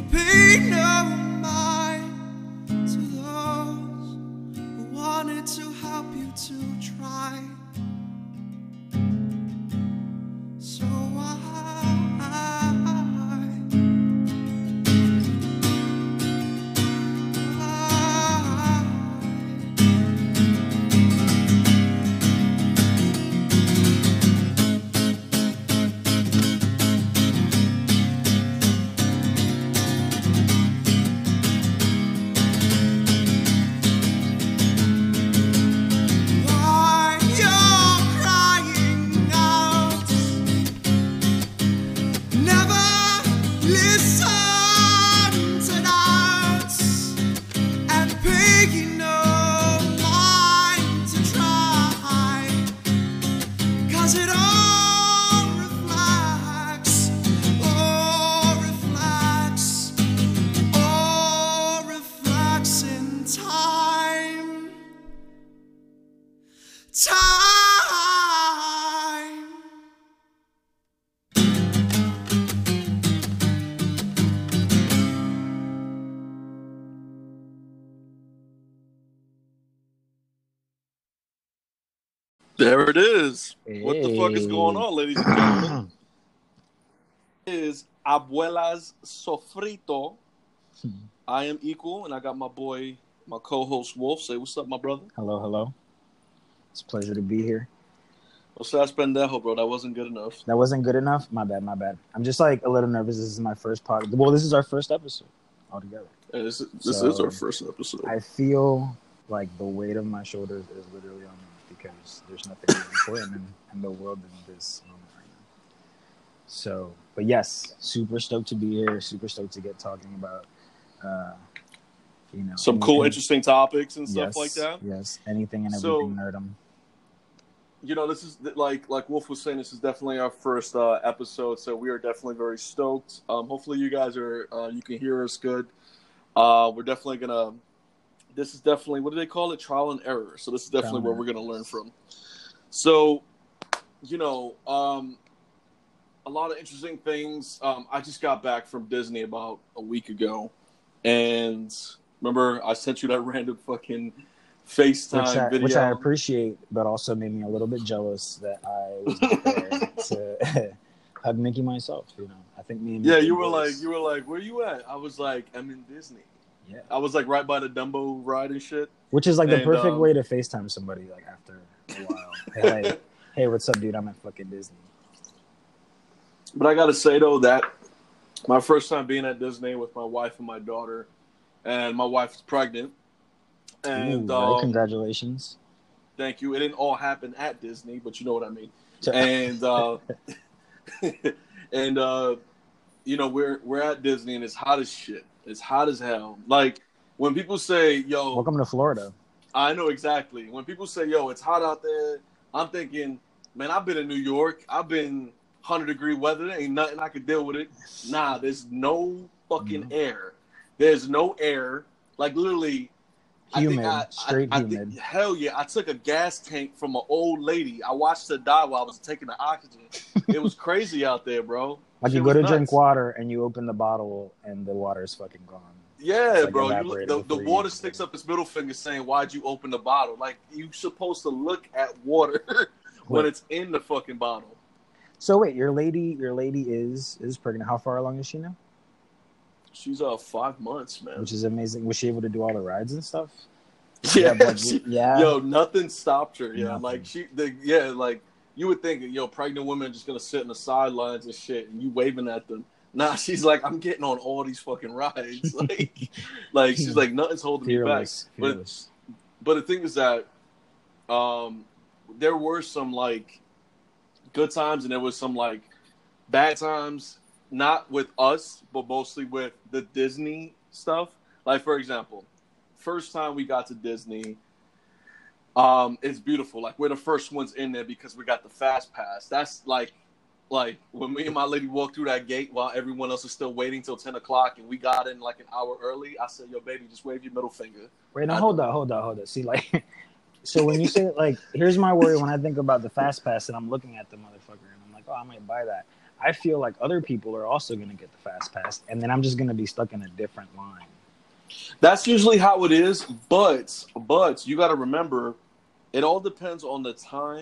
pay no mind to those who wanted to help you to try. So there it is. Hey. What the fuck is going on, ladies and gentlemen? Is Abuela's Sofrito. I am Equal, and I got my boy, my co-host Wolf. Say what's up, my brother. Hello, hello. It's a pleasure to be here. What's that pendejo, bro? That wasn't good enough. That wasn't good enough? My bad. I'm just like a little nervous. This is my first podcast. Well, this is our first episode altogether. Yeah, this is our first episode. I feel like the weight of my shoulders is literally on me because there's nothing more important in the world than this moment right now. So, but yes, super stoked to be here. Super stoked to get talking about, some cool, interesting topics and stuff like that. Yes, anything and everything nerdum. This is like Wolf was saying. This is definitely our first episode, so we are definitely very stoked. Hopefully, you guys are you can hear us good. We're definitely gonna. This is definitely, what do they call it? Trial and error. So this is definitely where we're gonna learn from. So, a lot of interesting things. I just got back from Disney about a week ago, and remember I sent you that random fucking FaceTime video, which I appreciate, but also made me a little bit jealous that I was not there to hug Mickey myself. I think me and Mickey you were like, where you at? I was like, I'm in Disney. Yeah, I was like right by the Dumbo ride and shit. Which is like the perfect way to FaceTime somebody like after a while. Hey, what's up, dude? I'm at fucking Disney. But I gotta say though that my first time being at Disney with my wife and my daughter, and my wife is pregnant. And congratulations. Thank you. It didn't all happen at Disney, but you know what I mean. And we're at Disney and it's hot as shit. It's hot as hell. Like when people say, "Yo, welcome to Florida." I know exactly. When people say, "Yo, it's hot out there," I'm thinking, man, I've been in New York. I've been 100-degree weather. There ain't nothing I could deal with it. Nah, there's no fucking air. There's no air. Like literally. Humid, straight humid. Hell yeah. I took a gas tank from an old lady. I watched her die while I was taking the oxygen. It was crazy out there, bro. Like you go to drink water and you open the bottle and the water is fucking gone. Yeah, like bro. The water sticks up its middle finger saying, "Why'd you open the bottle?" Like you're supposed to look at water when it's in the fucking bottle. So wait, your lady is pregnant. How far along is she now? She's 5 months, man. Which is amazing. Was she able to do all the rides and stuff? Yeah. Yo, nothing stopped her. Yeah, nothing. like you would think, pregnant women are just gonna sit in the sidelines and shit, and you waving at them. Nah, she's like, I'm getting on all these fucking rides. like she's like, nothing's holding me back. Fearless. But the thing is that, there were some like good times and there was some like bad times. Not with us, but mostly with the Disney stuff. Like, for example, first time we got to Disney, it's beautiful. Like, we're the first ones in there because we got the fast pass. That's like when me and my lady walked through that gate while everyone else is still waiting till 10 o'clock and we got in like an hour early. I said, "Yo, baby, just wave your middle finger." Wait, now hold on. See, so when you say, here's my worry when I think about the fast pass and I'm looking at the motherfucker and I'm like, oh, I might buy that. I feel like other people are also going to get the fast pass, and then I'm just going to be stuck in a different line. That's usually how it is, but you got to remember, it all depends on the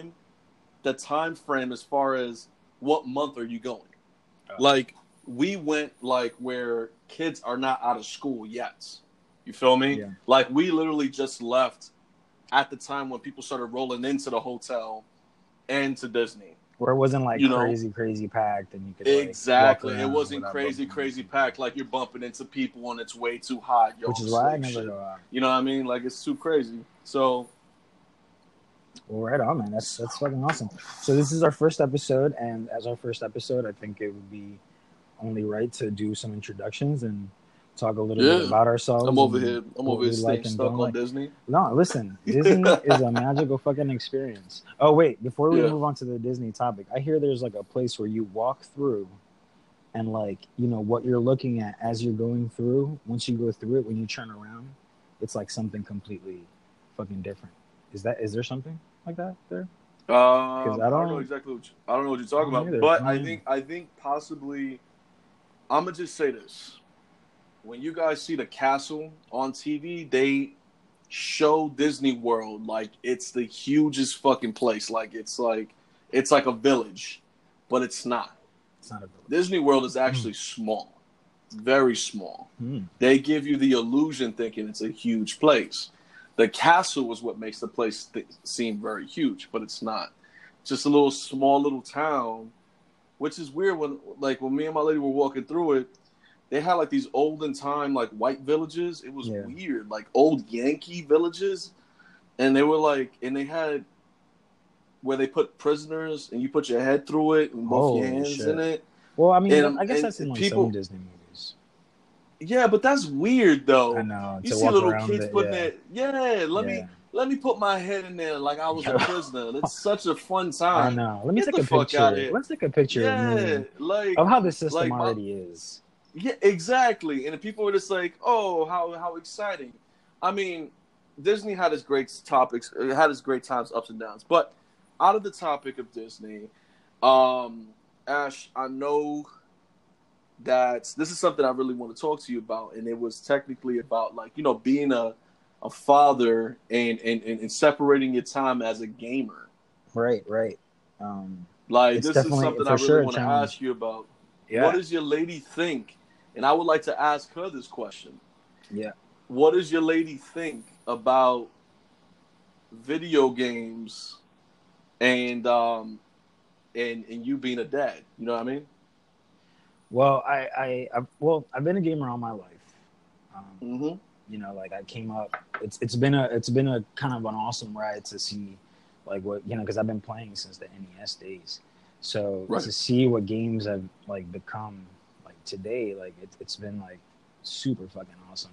time frame as far as what month are you going. Like, we went like where kids are not out of school yet. You feel me? Yeah. Like, we literally just left at the time when people started rolling into the hotel and to Disney. Where it wasn't like crazy packed, and you could like, exactly. walk It wasn't crazy packed. Like, you're bumping into people and it's way too hot. Which is why I never go out. You know what I mean? Like, it's too crazy. So, well, right on, man. That's fucking awesome. So this is our first episode, and as our first episode, I think it would be only right to do some introductions and talk a little bit about ourselves. I'm over here staying stuck on Disney. No, listen, Disney is a magical fucking experience. Oh wait, before we move on to the Disney topic, I hear there's like a place where you walk through, and like, you know, what you're looking at as you're going through. Once you go through it, when you turn around, it's like something completely fucking different. Is there something like that there? I don't know exactly I don't know what you're talking about, either. but I think possibly I'm gonna just say this. When you guys see the castle on TV, they show Disney World like it's the hugest fucking place. Like it's like a village, but it's not. It's not a village. Disney World is actually small, very small. They give you the illusion thinking it's a huge place. The castle is what makes the place seem very huge, but it's not. Just a small little town, which is weird. When me and my lady were walking through it, they had like these olden time like white villages. It was weird, like old Yankee villages, and they were like, and they had where they put prisoners, and you put your head through it and both your hands in it. Well, I mean, I guess that's in like some Disney movies. Yeah, but that's weird though. I know. You see little kids putting it. Let me put my head in there like I was a prisoner. It's such a fun time. I know. Let me take a picture. Let's take a picture of how the system already is. Yeah, exactly. And the people were just like, "Oh, how exciting!" I mean, Disney had its great topics, it had its great times, ups and downs. But out of the topic of Disney, Ash, I know that this is something I really want to talk to you about, and it was technically about like, you know, being a father and separating your time as a gamer. Right. Like, this is something I really want to ask you about. Yeah. What does your lady think? And I would like to ask her this question. Yeah. What does your lady think about video games and you being a dad? You know what I mean? Well, I've been a gamer all my life. You know, like I came up. It's been a kind of an awesome ride to see, like what, you know, because I've been playing since the NES days. So to see what games have like become like today, like it's been like super fucking awesome.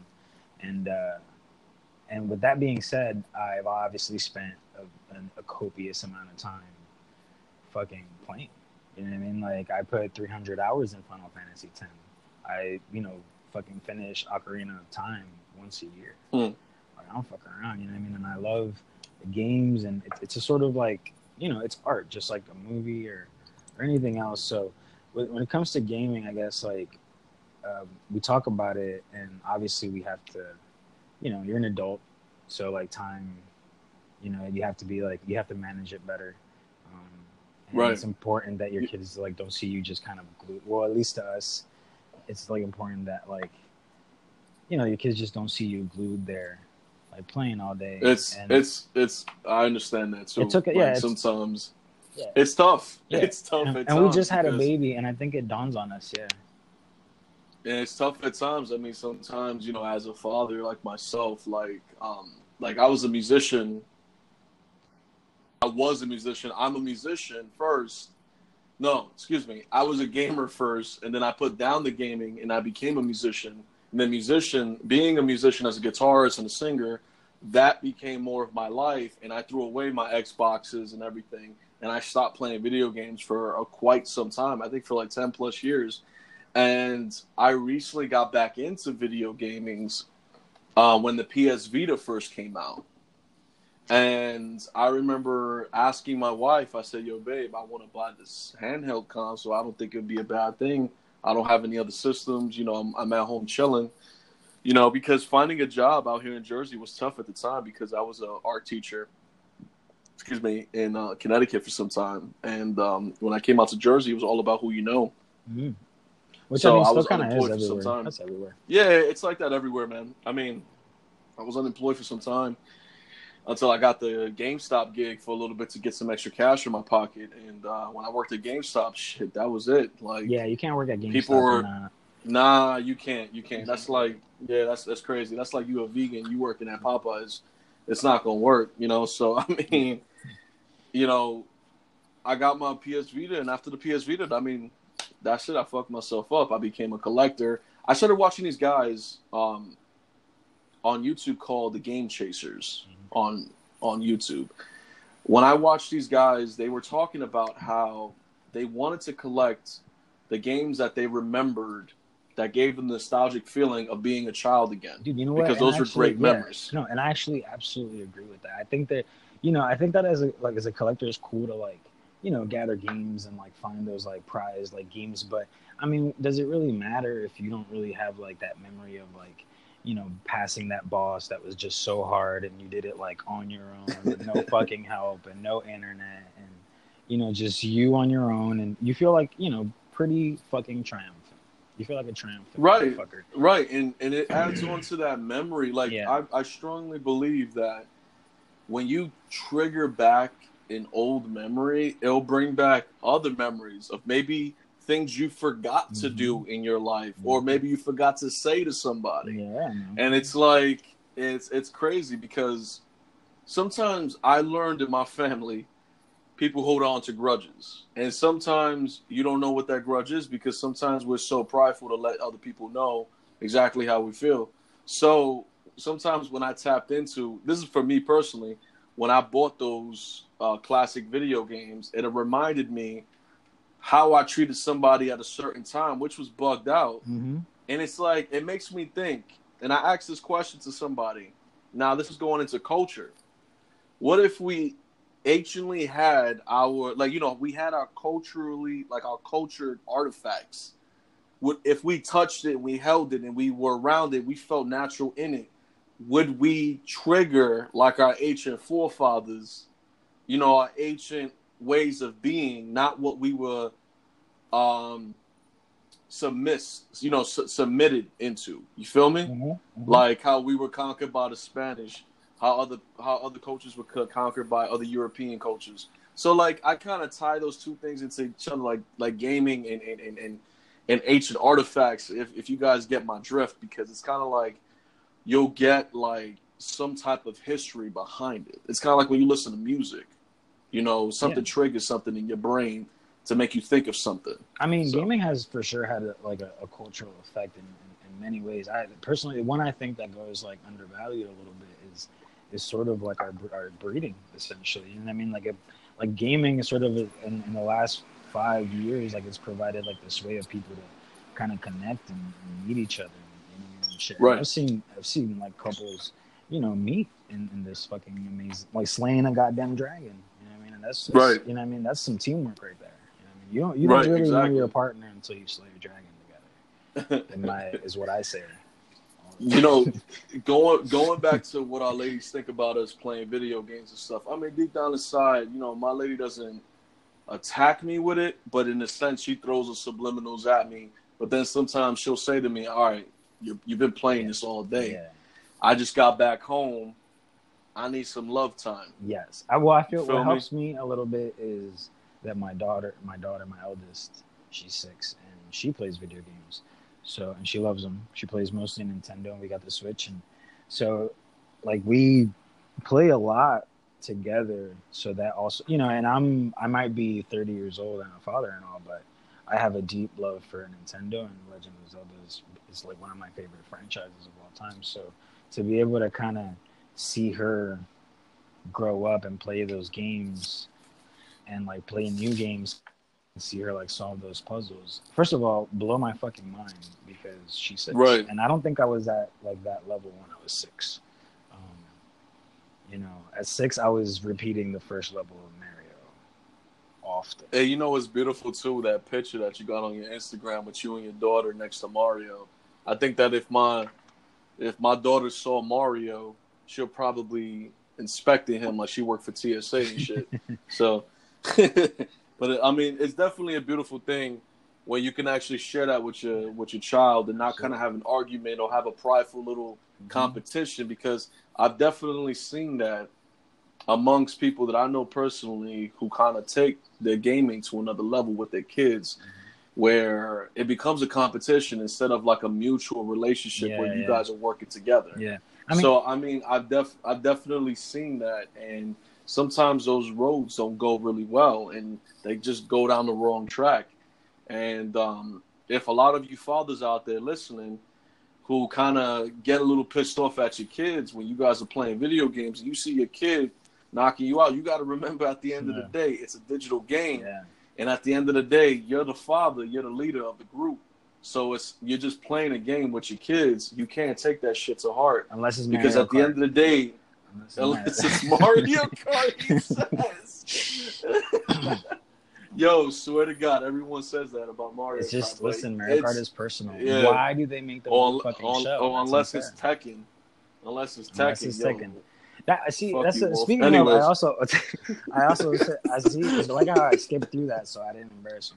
And with that being said, I've obviously spent a copious amount of time fucking playing. You know what I mean? Like I put 300 hours in Final Fantasy X. I, you know, fucking finish Ocarina of Time once a year. Like I don't fuck around, you know what I mean? And I love the games, and it's a sort of like, you know, it's art, just like a movie or anything else. So when it comes to gaming, I guess like we talk about it, and obviously we have to, you know, you're an adult, so like time, you know, you have to be like, you have to manage it better. And it's important that your kids like don't see you just kind of glued. Well, at least to us, it's like important that like, you know, your kids just don't see you glued there, like playing all day. It's I understand that too. Sometimes it's tough. Yeah. It's tough at times. And we just had a baby, and I think it dawns on us, And it's tough at times. I mean, sometimes, you know, as a father like myself, like I was a musician. I'm a musician first. No, excuse me. I was a gamer first, and then I put down the gaming, and I became a musician. And then being a musician as a guitarist and a singer, that became more of my life, and I threw away my Xboxes and everything, and I stopped playing video games for quite some time. I think for like 10 plus years. And I recently got back into video gaming when the PS Vita first came out. And I remember asking my wife, I said, yo, babe, I want to buy this handheld console. I don't think it'd be a bad thing. I don't have any other systems. You know, I'm at home chilling. You know, because finding a job out here in Jersey was tough at the time because I was an art teacher, in Connecticut for some time. And when I came out to Jersey, it was all about who you know. Mm-hmm. Which So I mean, I still was kind of unemployed is for some everywhere. time. That's everywhere. Yeah, it's like that everywhere, man. I mean, I was unemployed for some time until I got the GameStop gig for a little bit to get some extra cash in my pocket. And when I worked at GameStop, shit, that was it. Like, Yeah, you can't work at GameStop. people were, nah, you can't. That's like, yeah, that's crazy. That's like you a vegan, you working at Popeyes. It's not gonna work, you know. So I mean, you know, I got my PS Vita, and after the PS Vita, I mean, that's it. I fucked myself up. I became a collector. I started watching these guys on YouTube called the Game Chasers on YouTube. When I watched these guys, they were talking about how they wanted to collect the games that they remembered that gave them the nostalgic feeling of being a child again. Dude, you know what? Because those were great memories. No, and I actually absolutely agree with that. I think that, you know, I think that as a collector, it's cool to like, you know, gather games and like find those like prize like games. But I mean, does it really matter if you don't really have like that memory of like, you know, passing that boss that was just so hard and you did it like on your own with no fucking help and no internet and, you know, just you on your own and you feel like, you know, pretty fucking triumphant. You feel like a triumphant right, motherfucker. Right, and it adds on to that memory. Like, yeah. I strongly believe that when you trigger back an old memory, it'll bring back other memories of maybe things you forgot to do in your life, or maybe you forgot to say to somebody. Yeah, and it's like it's crazy because sometimes I learned in my family, people hold on to grudges, and sometimes you don't know what that grudge is because sometimes we're so prideful to let other people know exactly how we feel. So sometimes when I tapped into, this is for me personally, when I bought those classic video games, it reminded me how I treated somebody at a certain time, which was bugged out. Mm-hmm. And it's like, it makes me think, and I asked this question to somebody. Now, this is going into culture. What if we anciently had our, like, you know, we had our culturally, like our cultured artifacts. If we touched it, we held it, and we were around it, we felt natural in it, would we trigger like our ancient forefathers, you know, our ancient ways of being, not what we were submitted into? You feel me? Mm-hmm. Mm-hmm. Like how we were conquered by the Spanish, how other cultures were conquered by other European cultures. So like I kind of tie those two things into each other, like gaming and ancient artifacts. If you guys get my drift, because it's kind of like you'll get like some type of history behind it. It's kind of like when you listen to music, you know, something triggers something in your brain to make you think of something. I mean, gaming has for sure had a cultural effect in many ways. I personally, one I think that goes like undervalued a little bit is sort of like our breeding, essentially. You know what I mean? Like gaming is sort of in the last 5 years, like it's provided like this way of people to kind of connect and meet each other and shit. Right. I've seen like couples, you know, meet in this fucking amazing, like slaying a goddamn dragon. You know what I mean? And that's just, right. You know what I mean? That's some teamwork right there. You know what I mean? You don't really know your partner until you slay your dragon together. Is what I say. You know, going back to what our ladies think about us playing video games and stuff. I mean, deep down inside, you know, my lady doesn't attack me with it, but in a sense, she throws her subliminals at me. But then sometimes she'll say to me, "All right, you've been playing this all day. Yeah. I just got back home. I need some love time." Yes. I feel what helps me a little bit is that my daughter, my eldest, she's 6, and she plays video games. So, and she loves them. She plays mostly Nintendo, and we got the Switch. And so, like, we play a lot together. So that also, you know, and I might be 30 years old and a father and all, but I have a deep love for Nintendo, and Legend of Zelda is like one of my favorite franchises of all time. So to be able to kind of see her grow up and play those games and like play new games and see her like solve those puzzles, first of all, blow my fucking mind because she's 6. Right. And I don't think I was at like that level when I was 6. You know, at 6, I was repeating the first level of Mario often. Hey, you know what's beautiful too? That picture that you got on your Instagram with you and your daughter next to Mario. I think that if my daughter saw Mario, she'll probably inspecting him like she worked for TSA and shit. So, but I mean, it's definitely a beautiful thing when you can actually share that with your child and not kind of have an argument or have a prideful little competition, because I've definitely seen that amongst people that I know personally who kind of take their gaming to another level with their kids, where it becomes a competition instead of like a mutual relationship where you guys are working together. Yeah. I've definitely seen that, and sometimes those roads don't go really well and they just go down the wrong track. And if a lot of you fathers out there listening who kind of get a little pissed off at your kids when you guys are playing video games and you see your kid knocking you out, you got to remember at the end of the day, it's a digital game. Yeah. And at the end of the day, you're the father, you're the leader of the group. So you're just playing a game with your kids. You can't take that shit to heart. Unless it's Mario Kart. Because at the end of the day, unless it's Mario Kart, he says. Yo, swear to God, everyone says that about Mario Kart. It's just, listen, Mario Kart is personal. Yeah. Why do they make the fucking show? Oh, unless it's Tekken. Unless it's Tekken. Speaking of, I also see, like how I skipped through that, so I didn't embarrass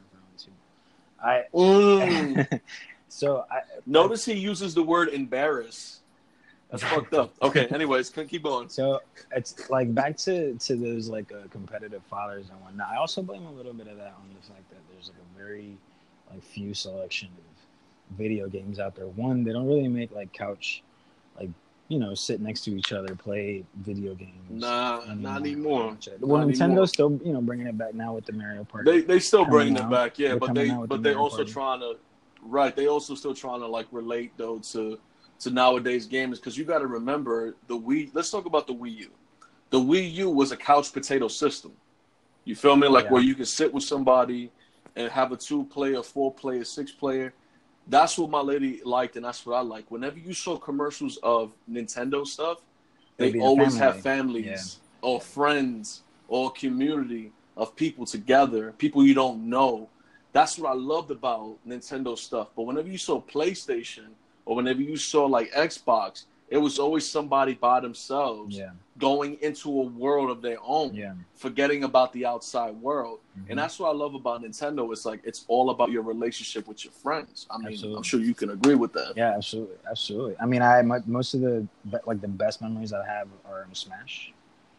him. So notice he uses the word embarrass. That's fucked up. Okay, anyways, keep going. So it's like back to those like competitive fathers and whatnot. I also blame a little bit of that on the fact that there's like a very like few selection of video games out there. One, they don't really make like couch, like, you know, sit next to each other, play video games. Not anymore. Well, Nintendo's still, you know, bringing it back now with the Mario Party. They still bringing it back, yeah. But they also trying to, right? They also still trying to like relate though to nowadays gamers, because you got to remember the Wii. Let's talk about the Wii U. The Wii U was a couch potato system. You feel me? Like where you can sit with somebody and have a 2-player, 4-player, 6-player. That's what my lady liked, and that's what I like. Whenever you saw commercials of Nintendo stuff, they always have families or friends or community of people together, people you don't know. That's what I loved about Nintendo stuff. But whenever you saw PlayStation or whenever you saw like Xbox, it was always somebody by themselves going into a world of their own, forgetting about the outside world. And that's what I love about Nintendo. It's like, it's all about your relationship with your friends. I mean, absolutely. I'm sure you can agree with that. Yeah, absolutely. I mean, most of the best memories I have are in Smash.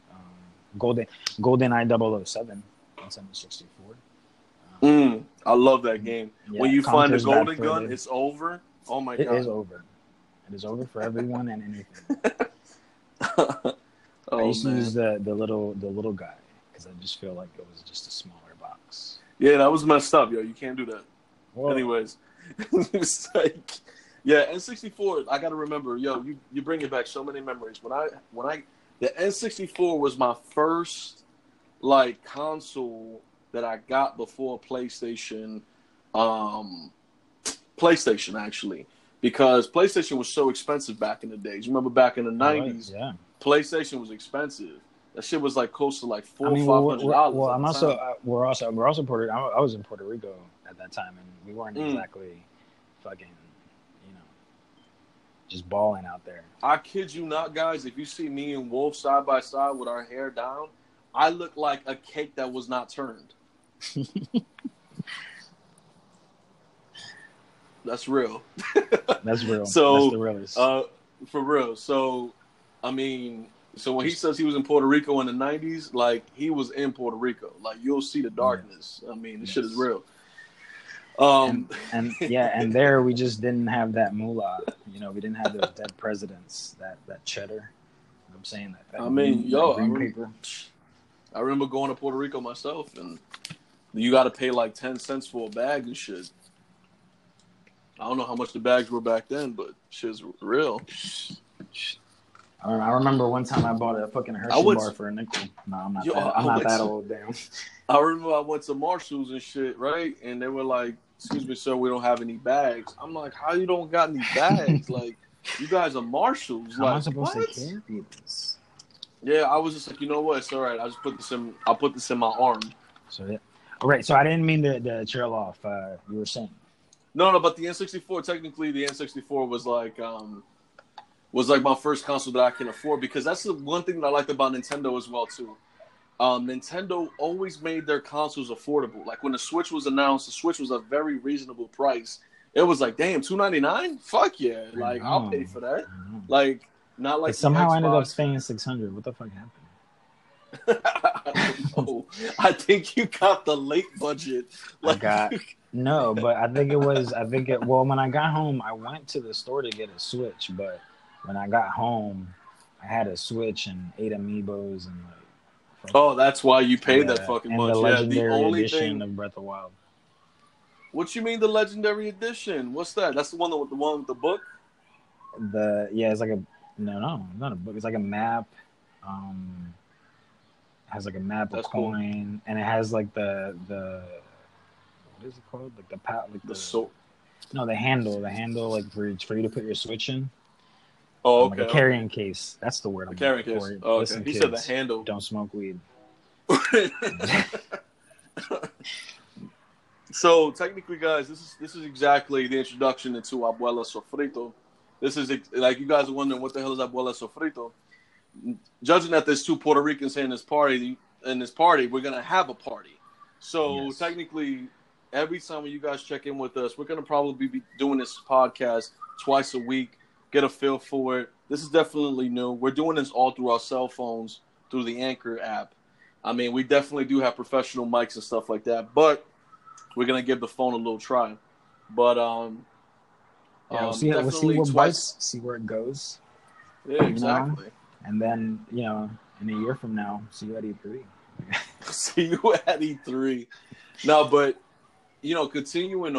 GoldenEye 007 on 764. I love that game. When you find the golden gun, it's over. Oh my God. It is over. It is over for everyone and anything. I used to use the little guy because I just feel like it was just a smaller box. Yeah, that was messed up, yo. You can't do that. Whoa. Anyways, it's like, yeah, N64. I gotta remember, yo. You bring it back so many memories. The N64 was my first like console that I got before PlayStation. PlayStation actually. Because PlayStation was so expensive back in the days. You remember back in the 90s, PlayStation was expensive. That shit was like close to like $400 or $500. Well, we're also Puerto. I was in Puerto Rico at that time, and we weren't exactly fucking, you know, just balling out there. I kid you not, guys. If you see me and Wolf side by side with our hair down, I look like a cake that was not turned. That's real. That's real. So, that's the realest. For real. So, I mean, when he says he was in Puerto Rico in the 90s, like, he was in Puerto Rico. Like, you'll see the darkness. I mean, this shit is real. And there we just didn't have that moolah. You know, we didn't have those dead presidents, that cheddar. You know what I'm saying? I remember going to Puerto Rico myself, and you got to pay like 10 cents for a bag and shit. I don't know how much the bags were back then, but shit's real. I remember one time I bought a fucking Hershey bar for a nickel. No, I'm not that old, damn. I remember I went to Marshall's and shit, right? And they were like, "Excuse me, sir, we don't have any bags." I'm like, "How you don't got any bags? Like, you guys are Marshalls? How like, am I supposed to carry this?" Yeah, I was just like, you know what? It's all right. I'll put this in my arm. So yeah. All right. So I didn't mean to trail off. You were saying. No, but the N64, technically, the N64 was like my first console that I can afford, because that's the one thing that I liked about Nintendo as well too. Nintendo always made their consoles affordable. Like when the Switch was announced, the Switch was a very reasonable price. It was like, damn, $299? Fuck yeah! Like I'll pay for that. Like not like somehow I ended up Xbox. paying $600. What the fuck happened? I don't know. I think you got the late budget. I got no, but I think well, when I got home, I went to the store to get a Switch, but when I got home, I had a Switch and 8 amiibos and like. Oh, that's why you paid that fucking and much. The legendary the only edition thing of Breath of the Wild. What you mean the legendary edition? What's that? That's the one with the book? It's like no, not a book. It's like a map. Has like a map, a coin, and it has like the what is it called? Like the sword. No, the handle like for you to put your Switch in. Oh, okay. Like a carrying case. That's the word. The carrying case. Oh, okay. Listen, he said the handle. Don't smoke weed. So technically, guys, this is exactly the introduction into Abuela Sofrito. This is like you guys are wondering what the hell is Abuela Sofrito. Judging that there's two Puerto Ricans in this party, we're gonna have a party. So technically, every time when you guys check in with us, we're gonna probably be doing this podcast twice a week. Get a feel for it. This is definitely new. We're doing this all through our cell phones, through the Anchor app. I mean, we definitely do have professional mics and stuff like that, but we're gonna give the phone a little try. But we'll see what bites, see where it goes. Yeah, exactly. And then, in a year from now, see you at E3. See you at E3. No, but, continuing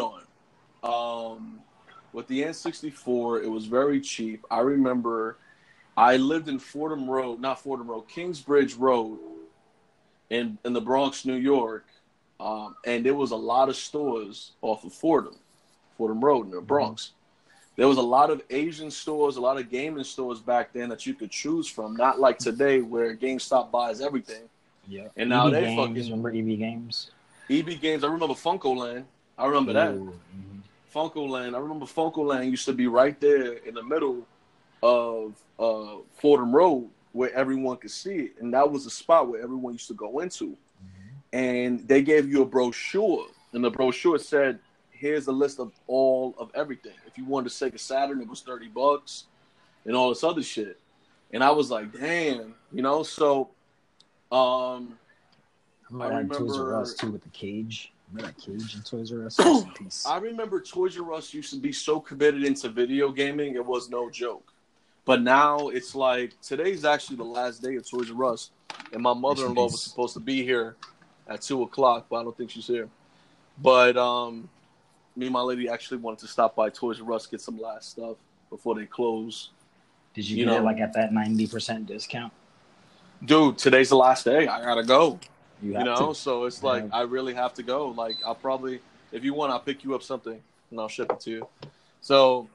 on. With the N64, it was very cheap. I remember I lived in Kingsbridge Road in the Bronx, New York. And there was a lot of stores off of Fordham Road in the Bronx. There was a lot of Asian stores, a lot of gaming stores back then that you could choose from. Not like today where GameStop buys everything. Yeah. And now remember EB Games? EB Games. I remember Funko-Land. I remember that. Mm-hmm. Funko-Land. I remember Funko-Land used to be right there in the middle of Fordham Road where everyone could see it. And that was the spot where everyone used to go into. Mm-hmm. And they gave you a brochure. And the brochure said, here's a list of all of everything. If you wanted to Sega Saturn, it was $30 and all this other shit. And I was like, damn, so I remember Toys R Us too with the cage. Remember that cage in Toys R Us? I remember Toys R Us used to be so committed into video gaming, it was no joke. But now it's like, today's actually the last day of Toys R Us. And my mother-in-law was supposed to be here at 2:00, but I don't think she's here. But me and my lady actually wanted to stop by Toys R Us, get some last stuff before they close. Did you get it like at that 90% discount? Dude, today's the last day. I gotta go. You have to. So it's like I really have to go. Like I'll probably, if you want, I'll pick you up something and I'll ship it to you. So,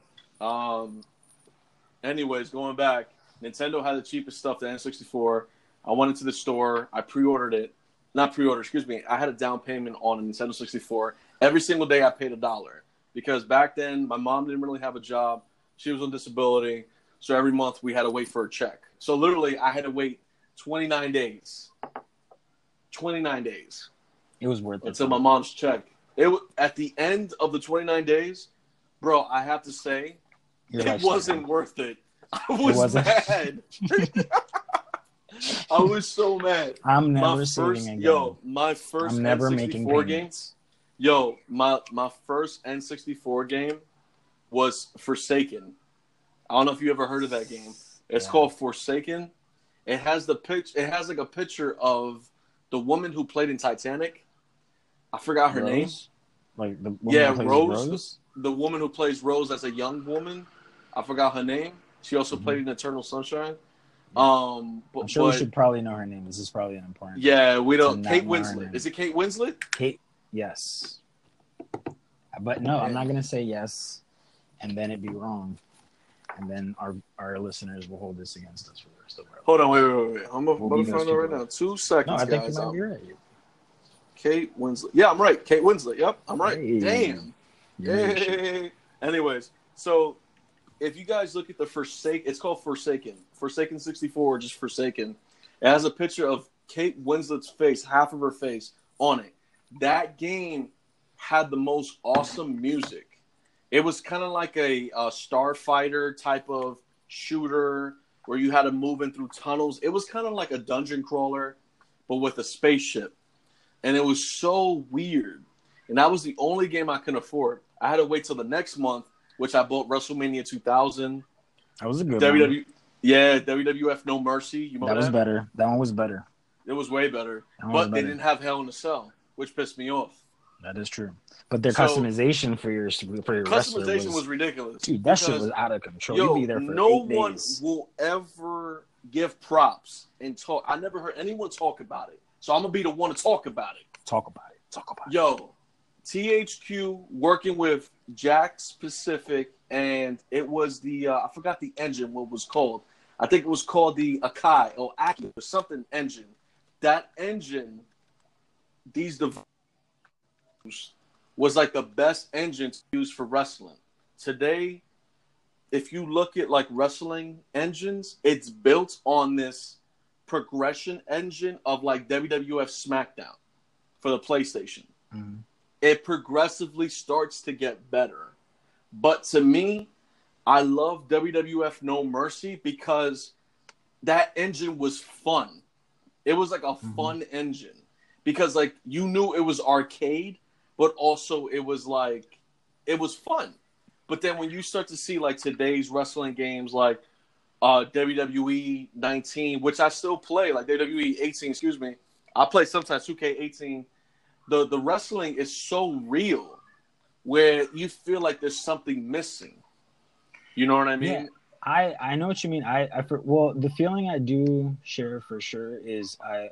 anyways, going back, Nintendo had the cheapest stuff, the N64. I went into the store. I pre-ordered it. Not pre-order, excuse me. I had a down payment on a Nintendo 64. Every single day I paid $1 because back then my mom didn't really have a job. She was on disability. So every month we had to wait for a check. So literally I had to wait 29 days. 29 days. It was worth it. Until my mom's check. At the end of the 29 days, bro, I have to say, it wasn't worth it. I was mad. I was so mad. I'm never saving again. Yo, my first I'm never N64 making games. Yo, my first N64 game was Forsaken. I don't know if you ever heard of that game. It's called Forsaken. It has like a picture of the woman who played in Titanic. I forgot her name. Like the woman who plays Rose? The woman who plays Rose as a young woman. I forgot her name. She also played in Eternal Sunshine. I'm sure we should probably know her name. This is probably an important. Yeah, we don't. Kate Winslet. Is it Kate Winslet? Kate, yes. But no, I'm not gonna say yes, and then it'd be wrong. and then our listeners will hold this against us for the rest of our life. Hold on, wait. I'm We'll about be to those find out right people. now. 2 No, seconds, I think guys. you might be right. Kate Winslet. Yeah, I'm right. Kate Winslet. Yep, I'm right. Hey. Damn. You know your shit. Hey. Anyways, so if you guys look at the Forsaken, it's called Forsaken. Forsaken 64, just Forsaken. It has a picture of Kate Winslet's face, half of her face, on it. That game had the most awesome music. It was kind of like a Starfighter type of shooter where you had to move in through tunnels. It was kind of like a dungeon crawler, but with a spaceship. And it was so weird. And that was the only game I could afford. I had to wait till the next month, which I bought WrestleMania 2000. That was a good one. Yeah, WWF No Mercy. You remember That was better. That one was better. It was way better. That one But was they better. didn't have Hell in a Cell, which pissed me off. That is true. But their So- customization for your wrestler Customization was ridiculous. dude, that shit because, was out of control. Yo, You'd be there for no 8 one days. will ever give props and talk. I never heard anyone talk about it. So I'm going to be the one to talk about it. Talk about it. Yo, THQ working with Jack's Pacific, and it was the, I forgot the engine, what it was called. I think it was called the Akai or Aki or something engine. That engine, these devices, was like the best engine to use for wrestling. Today, if you look at like wrestling engines, it's built on this progression engine of like WWF SmackDown for the PlayStation. Mm-hmm. It progressively starts to get better. But to me, I love WWF No Mercy because that engine was fun. It was like a fun engine because like you knew it was arcade, but also it was like it was fun. But then when you start to see like today's wrestling games like WWE 19, which I still play, like WWE 18, excuse me, I play sometimes 2K18. The wrestling is so real where you feel like there's something missing. You know what I mean? Yeah, I know what you mean. Well, the feeling I do share for sure is I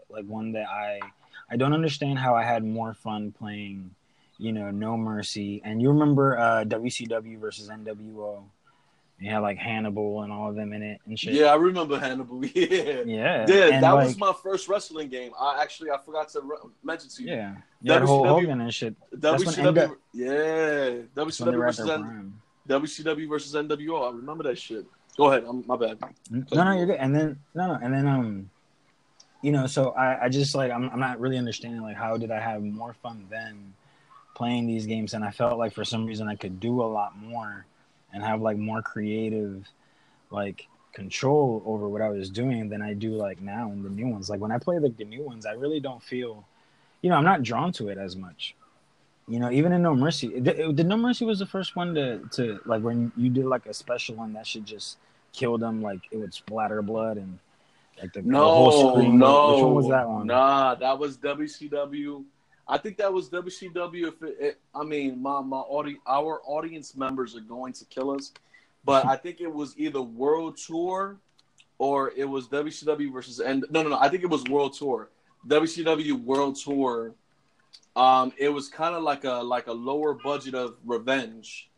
don't understand how I had more fun playing, No Mercy. And you remember WCW versus NWO? You had like Hannibal and all of them in it and shit. Yeah, I remember Hannibal. Yeah. Yeah. Yeah, that like, was my first wrestling game. I forgot to mention to you. Yeah. You had Hulk Hogan and shit. WCW. That's when they were at WCW their prime. WCW versus NWO. I remember that shit. Go ahead. My bad. No, you're good. And then, so I just like, I'm not really understanding like how did I have more fun then playing these games, and I felt like for some reason I could do a lot more and have like more creative like control over what I was doing than I do like now in the new ones. Like when I play like the new ones, I really don't feel, I'm not drawn to it as much. Even in No Mercy, the No Mercy was the first one to like when you did like a special one that should just kill them, like it would splatter blood and like the whole screen. No, which one was that one? Nah, that was WCW. I think that was WCW. Our audience members are going to kill us, but I think it was either World Tour or it was WCW versus No. I think it was World Tour. WCW World Tour. It was kind of like a lower budget of Revenge.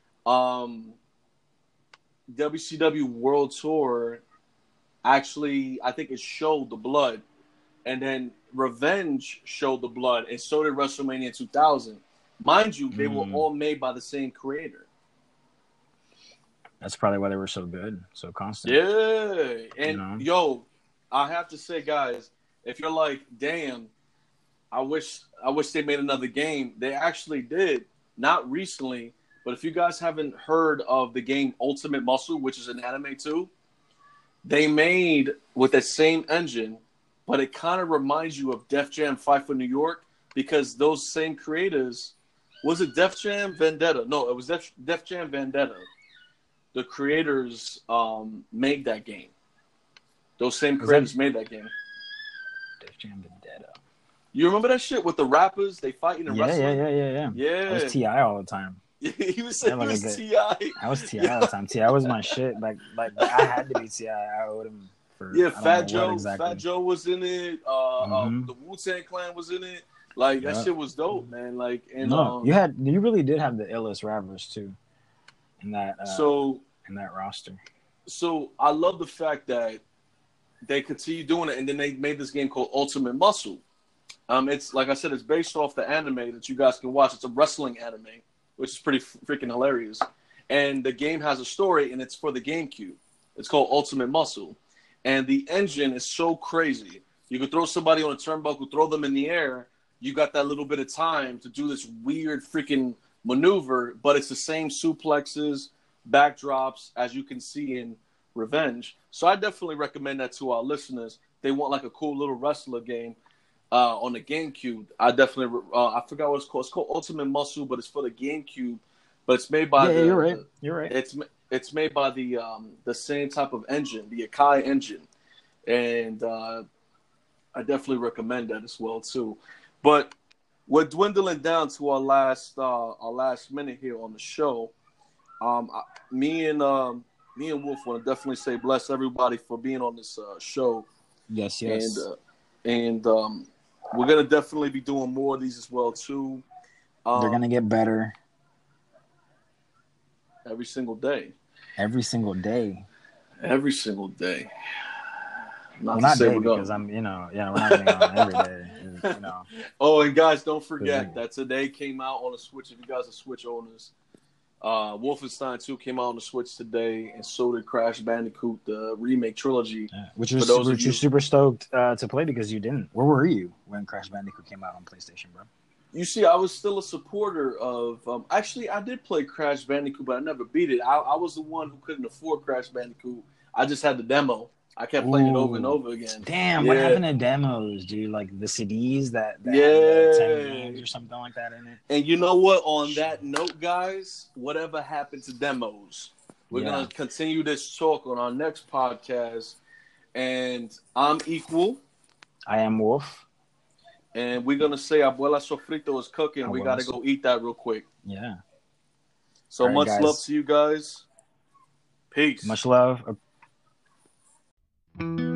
WCW World Tour, actually, I think it showed the blood, and then Revenge showed the blood, and so did WrestleMania 2000. Mind you, they were all made by the same creator. That's probably why they were so good, so constant. Yeah, and yo, I have to say, guys, if you're like, damn, I wish they made another game. They actually did, not recently, but if you guys haven't heard of the game Ultimate Muscle, which is an anime too, they made with the same engine, but it kind of reminds you of Def Jam Fight for New York because those same creators, was it Def Jam Vendetta? No, it was Def Jam Vendetta. The creators made that game. Those same creators made that game. Def Jam Vendetta. You remember that shit with the rappers? They fighting and wrestling? Yeah. Yeah. I was T.I. all the time. He was T.I. I was T.I. all the time. T.I. was my shit. Like I had to be T.I. I owed him for Fat Joe. Exactly. Fat Joe was in it. The Wu-Tang Clan was in it. Like that shit was dope, man. Like and you really did have the illest rappers too. In in that roster. So I love the fact that they continue doing it, and then they made this game called Ultimate Muscle. It's like I said, it's based off the anime that you guys can watch. It's a wrestling anime, which is pretty freaking hilarious. And the game has a story, and it's for the GameCube. It's called Ultimate Muscle, and the engine is so crazy. You could throw somebody on a turnbuckle, throw them in the air. You got that little bit of time to do this weird freaking maneuver, but it's the same suplexes, backdrops as you can see in Revenge. So I definitely recommend that to our listeners. They want like a cool little wrestler game on the GameCube. I definitely I forgot what it's called. It's called Ultimate Muscle, but it's for the GameCube. But it's made by you're right. You're right. It's made by the same type of engine, the Akai engine, and I definitely recommend that as well too. But we're dwindling down to our last minute here on the show. Me and Wolf want to definitely say bless everybody for being on this show. Yes. And we're gonna definitely be doing more of these as well too. They're gonna get better every single day. Every single day. Not day because we're not getting on every day. Oh, and guys, don't forget that today came out on the Switch. If you guys are Switch owners, Wolfenstein 2 came out on the Switch today, and so did Crash Bandicoot, the remake trilogy. Which you're super stoked to play because you didn't. Where were you when Crash Bandicoot came out on PlayStation, bro? You see, I was still a supporter of. Actually, I did play Crash Bandicoot, but I never beat it. I was the one who couldn't afford Crash Bandicoot. I just had the demo. I kept playing it over and over again. Damn, what happened to demos, dude? Like the CDs that had 10 games or something like that in it. And you know what? On that note, guys, whatever happened to demos? We're going to continue this talk on our next podcast. And I'm Equal. I am Wolf. And we're going to say Abuela Sofrito is cooking. We got to go eat that real quick. Yeah. So much love to you guys. Peace. Much love.